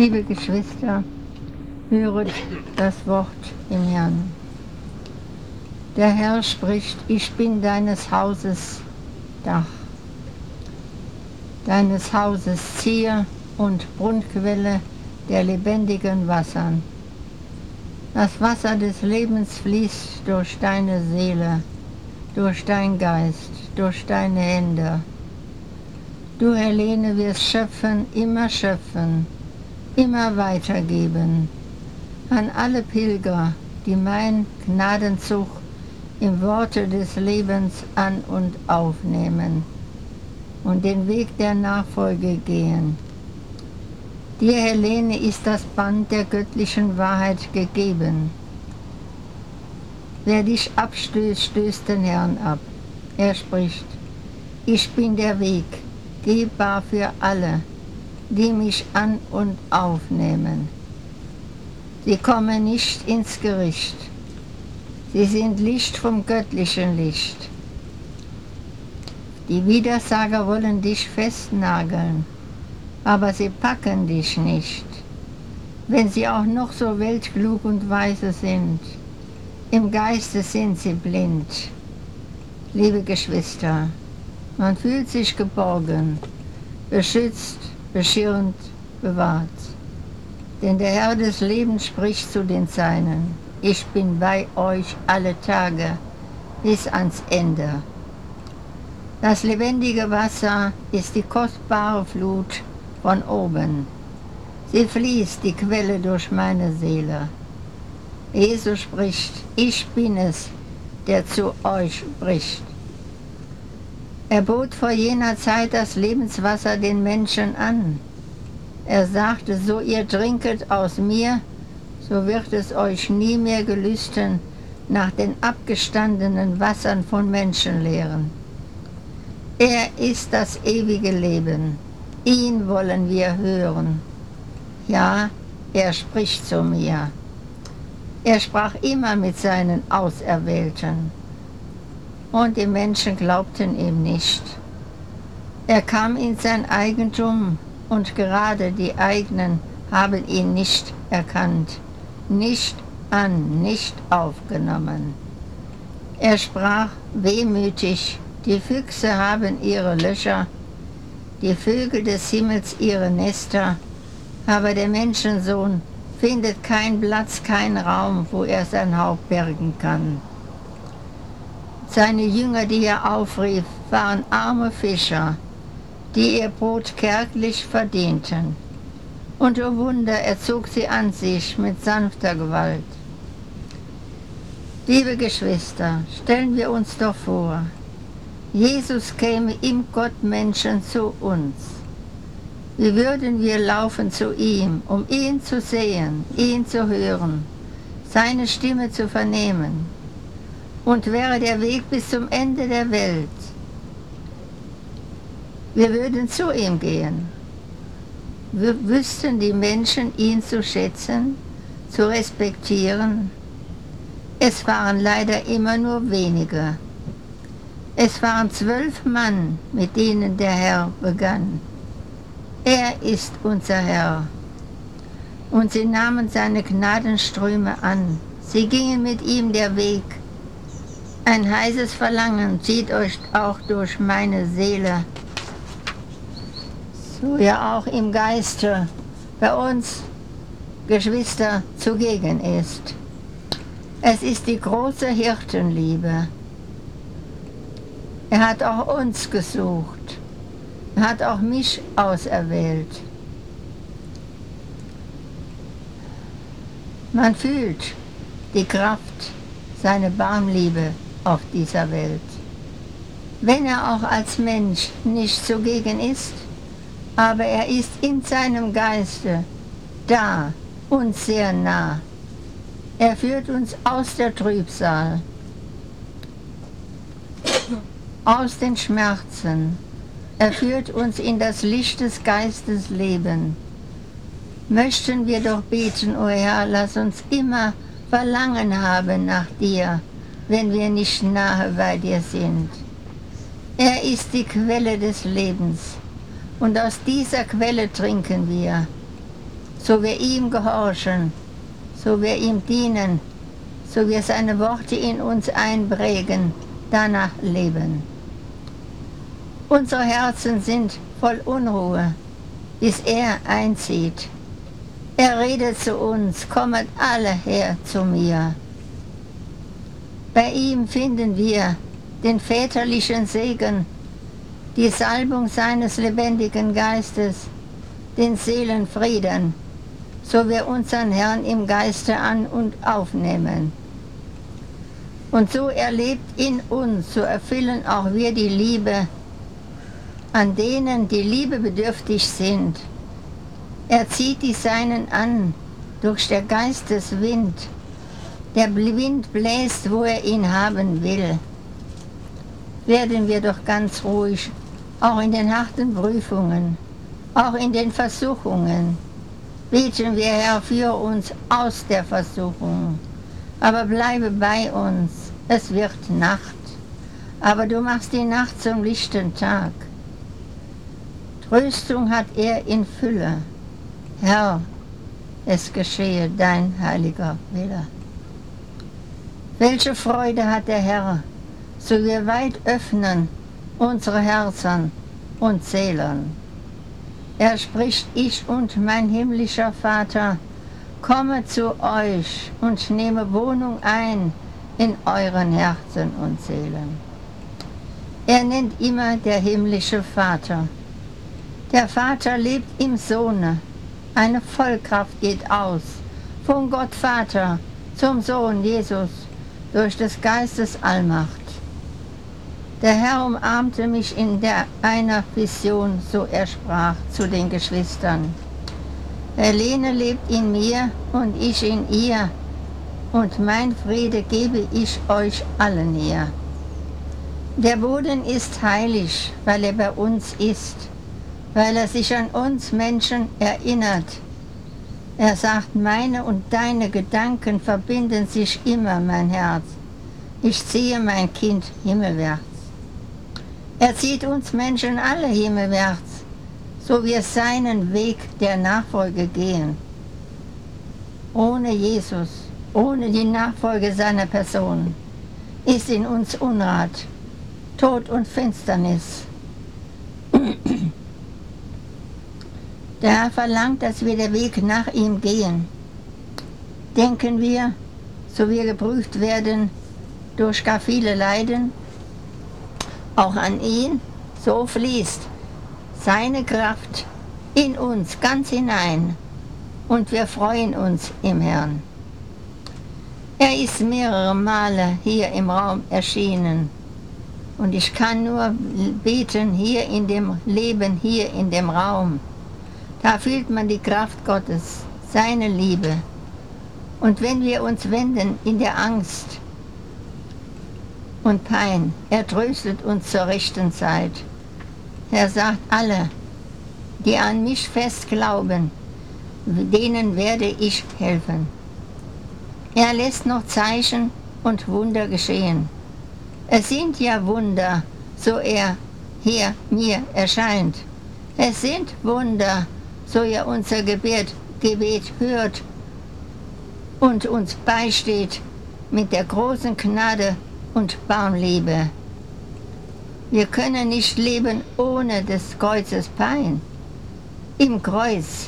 Liebe Geschwister, höret das Wort im Herrn. Der Herr spricht, ich bin deines Hauses Dach, deines Hauses Zier und Brunnquelle der lebendigen Wassern. Das Wasser des Lebens fließt durch deine Seele, durch dein Geist, durch deine Hände. Du, Helene, wirst schöpfen, immer weitergeben an alle Pilger, die mein Gnadenzug im Worte des Lebens an und aufnehmen und den Weg der Nachfolge gehen. Dir, Helene, ist das Band der göttlichen Wahrheit gegeben. Wer dich abstößt, stößt den Herrn ab. Er spricht, ich bin der Weg, gehbar für alle, die mich an und aufnehmen. Sie kommen nicht ins Gericht. Sie sind Licht vom göttlichen Licht. Die Widersager wollen dich festnageln, aber sie packen dich nicht, wenn sie auch noch so weltklug und weise sind. Im Geiste sind sie blind. Liebe Geschwister, man fühlt sich geborgen, beschützt, beschirmt, bewahrt. Denn der Herr des Lebens spricht zu den Seinen, ich bin bei euch alle Tage bis ans Ende. Das lebendige Wasser ist die kostbare Flut von oben. Sie fließt die Quelle durch meine Seele. Jesus spricht, ich bin es, der zu euch spricht. Er bot vor jener Zeit das Lebenswasser den Menschen an. Er sagte, so ihr trinket aus mir, so wird es euch nie mehr gelüsten nach den abgestandenen Wassern von Menschenlehren. Er ist das ewige Leben, ihn wollen wir hören. Ja, er spricht zu mir. Er sprach immer mit seinen Auserwählten. Und die Menschen glaubten ihm nicht. Er kam in sein Eigentum und gerade die Eigenen haben ihn nicht erkannt, nicht aufgenommen. Er sprach wehmütig, die Füchse haben ihre Löcher, die Vögel des Himmels ihre Nester, aber der Menschensohn findet keinen Platz, keinen Raum, wo er sein Haupt bergen kann. Seine Jünger, die er aufrief, waren arme Fischer, die ihr Brot kärglich verdienten. Und o Wunder, er zog sie an sich mit sanfter Gewalt. Liebe Geschwister, stellen wir uns doch vor, Jesus käme im Gottmenschen zu uns. Wie würden wir laufen zu ihm, um ihn zu sehen, ihn zu hören, seine Stimme zu vernehmen? Und wäre der Weg bis zum Ende der Welt. Wir würden zu ihm gehen. Wir wüssten die Menschen, ihn zu schätzen, zu respektieren. Es waren leider immer nur wenige. Es waren 12 Mann, mit denen der Herr begann. Er ist unser Herr. Und sie nahmen seine Gnadenströme an. Sie gingen mit ihm der Weg. Ein heißes Verlangen zieht euch auch durch meine Seele, so ja auch im Geiste bei uns Geschwister zugegen ist. Es ist die große Hirtenliebe. Er hat auch uns gesucht. Er hat auch mich auserwählt. Man fühlt die Kraft, seine Barmliebe auf dieser Welt. Wenn er auch als Mensch nicht zugegen ist, aber er ist in seinem Geiste da, uns sehr nah. Er führt uns aus der Trübsal, aus den Schmerzen. Er führt uns in das Licht des Geistes Leben. Möchten wir doch beten, o Herr, lass uns immer Verlangen haben nach dir, wenn wir nicht nahe bei dir sind. Er ist die Quelle des Lebens und aus dieser Quelle trinken wir. so wir ihm gehorchen, so wir ihm dienen, so wir seine Worte in uns einprägen, danach leben. Unsere Herzen sind voll Unruhe, bis er einzieht. Er redet zu uns, kommet alle her zu mir. Bei ihm finden wir den väterlichen Segen, die Salbung seines lebendigen Geistes, den Seelenfrieden, so wir unseren Herrn im Geiste an und aufnehmen. Und so erlebt in uns, so erfüllen auch wir die Liebe an denen, die Liebe bedürftig sind. Er zieht die Seinen an durch der Geisteswind. Der Wind bläst, wo er ihn haben will. Werden wir doch ganz ruhig, auch in den harten Prüfungen, auch in den Versuchungen. Beten wir, Herr, führe uns aus der Versuchung. Aber bleibe bei uns, es wird Nacht. Aber du machst die Nacht zum lichten Tag. Tröstung hat er in Fülle. Herr, es geschehe dein heiliger Wille. Welche Freude hat der Herr, so wir weit öffnen unsere Herzen und Seelen. Er spricht, ich und mein himmlischer Vater, komme zu euch und nehme Wohnung ein in euren Herzen und Seelen. Er nennt immer der himmlische Vater. Der Vater lebt im Sohne. Eine Vollkraft geht aus von Gott Vater zum Sohn Jesus durch des Geistes Allmacht. Der Herr umarmte mich in einer Vision, so er sprach zu den Geschwistern. Helene lebt in mir und ich in ihr, und mein Friede gebe ich euch allen her. Der Boden ist heilig, weil er bei uns ist, weil er sich an uns Menschen erinnert. Er sagt, meine und deine Gedanken verbinden sich immer, mein Herz. Ich ziehe mein Kind himmelwärts. Er zieht uns Menschen alle himmelwärts, so wir seinen Weg der Nachfolge gehen. Ohne Jesus, ohne die Nachfolge seiner Person, ist in uns Unrat, Tod und Finsternis. Der Herr verlangt, dass wir den Weg nach ihm gehen. Denken wir, so wir geprüft werden durch gar viele Leiden, auch an ihn, so fließt seine Kraft in uns ganz hinein und wir freuen uns im Herrn. Er ist mehrere Male hier im Raum erschienen und ich kann nur beten, hier in dem Leben, hier in dem Raum. Da fühlt man die Kraft Gottes, seine Liebe. Und wenn wir uns wenden in der Angst und Pein, er tröstet uns zur rechten Zeit. Er sagt, alle, die an mich fest glauben, denen werde ich helfen. Er lässt noch Zeichen und Wunder geschehen. Es sind ja Wunder, so er hier mir erscheint. Es sind Wunder, so er unser Gebet hört und uns beisteht mit der großen Gnade und Barmliebe. Wir können nicht leben ohne des Kreuzes Pein. Im Kreuz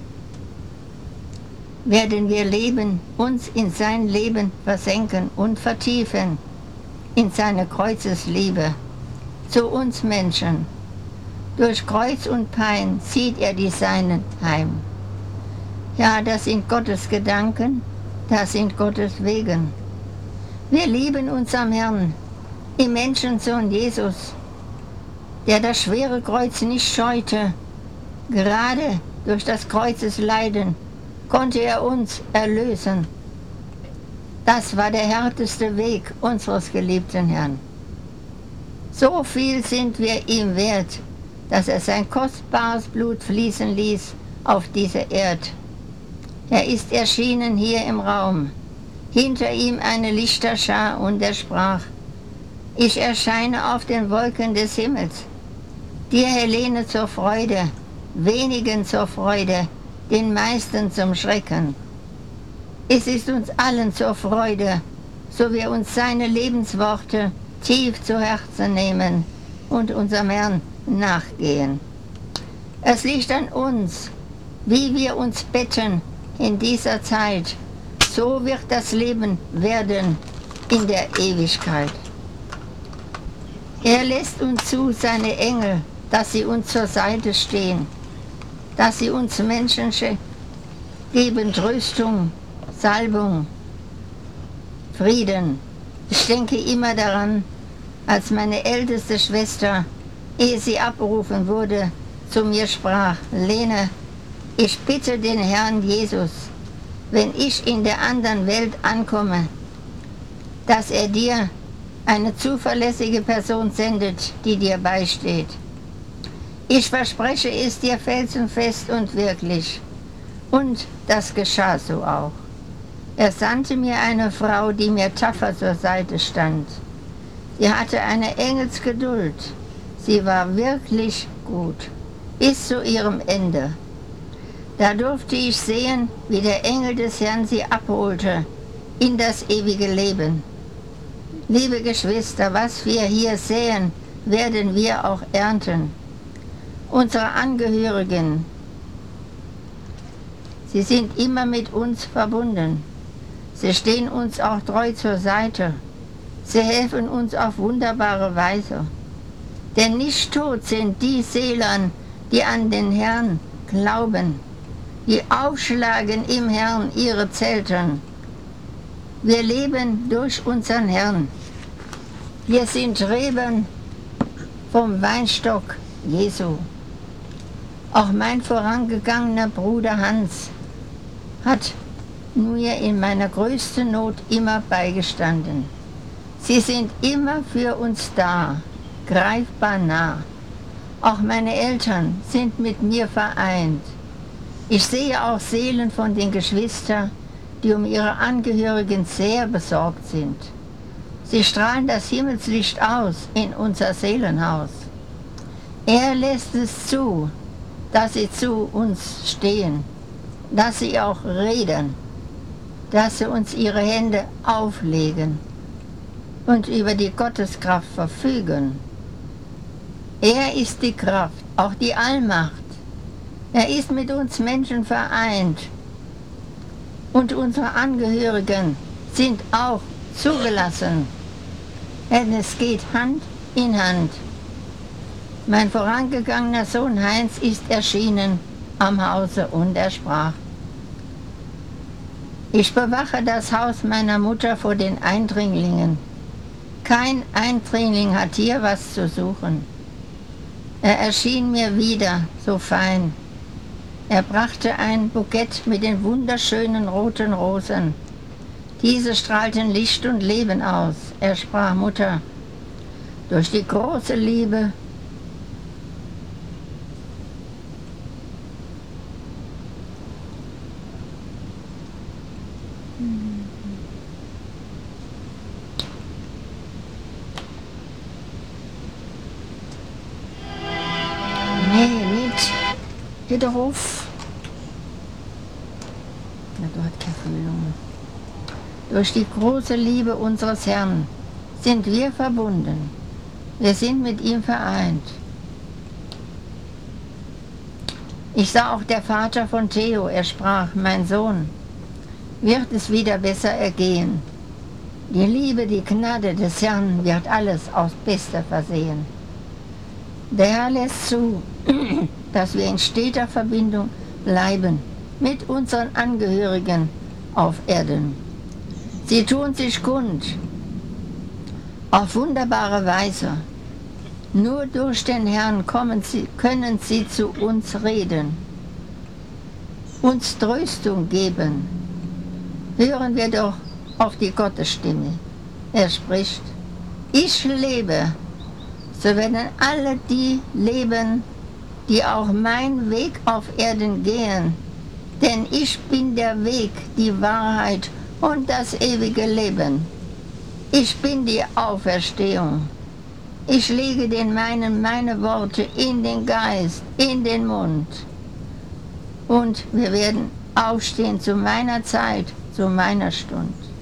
werden wir leben, uns in sein Leben versenken und vertiefen, in seine Kreuzesliebe zu uns Menschen. Durch Kreuz und Pein zieht er die Seinen heim. Ja, das sind Gottes Gedanken, das sind Gottes Wegen. Wir lieben unseren Herrn, im Menschensohn Jesus, der das schwere Kreuz nicht scheute. Gerade durch das Kreuzesleiden konnte er uns erlösen. Das war der härteste Weg unseres geliebten Herrn. So viel sind wir ihm wert, dass er sein kostbares Blut fließen ließ auf diese Erde. Er ist erschienen hier im Raum, hinter ihm eine Lichterschar und er sprach, ich erscheine auf den Wolken des Himmels, dir Helene zur Freude, wenigen zur Freude, den meisten zum Schrecken. Es ist uns allen zur Freude, so wir uns seine Lebensworte tief zu Herzen nehmen und unserem Herrn nachgehen. Es liegt an uns, wie wir uns betten in dieser Zeit. So wird das Leben werden in der Ewigkeit. Er lässt uns zu, seine Engel, dass sie uns zur Seite stehen, dass sie uns Menschen geben Tröstung, Salbung, Frieden. Ich denke immer daran, als meine älteste Schwester, ehe sie abberufen wurde, zu mir sprach: Lene, ich bitte den Herrn Jesus, wenn ich in der anderen Welt ankomme, dass er dir eine zuverlässige Person sendet, die dir beisteht. Ich verspreche es dir felsenfest und wirklich. Und das geschah so auch. Er sandte mir eine Frau, die mir tapfer zur Seite stand. Sie hatte eine Engelsgeduld. Sie war wirklich gut, bis zu ihrem Ende. Da durfte ich sehen, wie der Engel des Herrn sie abholte in das ewige Leben. Liebe Geschwister, was wir hier säen, werden wir auch ernten. Unsere Angehörigen, sie sind immer mit uns verbunden. Sie stehen uns auch treu zur Seite. Sie helfen uns auf wunderbare Weise. Denn nicht tot sind die Seelen, die an den Herrn glauben, die aufschlagen im Herrn ihre Zelten. Wir leben durch unseren Herrn. Wir sind Reben vom Weinstock Jesu. Auch mein vorangegangener Bruder Hans hat mir in meiner größten Not immer beigestanden. Sie sind immer für uns da, greifbar nah. Auch meine Eltern sind mit mir vereint. Ich sehe auch Seelen von den Geschwistern, die um ihre Angehörigen sehr besorgt sind. Sie strahlen das Himmelslicht aus in unser Seelenhaus. Er lässt es zu, dass sie zu uns stehen, dass sie auch reden, dass sie uns ihre Hände auflegen und über die Gotteskraft verfügen. Er ist die Kraft, auch die Allmacht. Er ist mit uns Menschen vereint und unsere Angehörigen sind auch zugelassen, denn es geht Hand in Hand. Mein vorangegangener Sohn Heinz ist erschienen am Hause und er sprach: Ich bewache das Haus meiner Mutter vor den Eindringlingen. Kein Eindringling hat hier was zu suchen. Er erschien mir wieder, so fein. Er brachte ein Bukett mit den wunderschönen roten Rosen. Diese strahlten Licht und Leben aus. Er sprach: Mutter, durch die große Liebe Geht doch auf. Na, du hast keine Fühlung. Durch die große Liebe unseres Herrn sind wir verbunden. Wir sind mit ihm vereint. Ich sah auch der Vater von Theo, er sprach: Mein Sohn, wird es wieder besser ergehen. Die Liebe, die Gnade des Herrn wird alles aufs Beste versehen. Der Herr lässt zu, dass wir in steter Verbindung bleiben mit unseren Angehörigen auf Erden. Sie tun sich kund auf wunderbare Weise. Nur durch den Herrn können sie zu uns reden, uns Tröstung geben. Hören wir doch auf die Gottesstimme. Er spricht: Ich lebe, so werden alle die leben, die auch meinen Weg auf Erden gehen. Denn ich bin der Weg, die Wahrheit und das ewige Leben. Ich bin die Auferstehung. Ich lege den meinen meine Worte in den Geist, in den Mund. Und wir werden aufstehen zu meiner Zeit, zu meiner Stunde.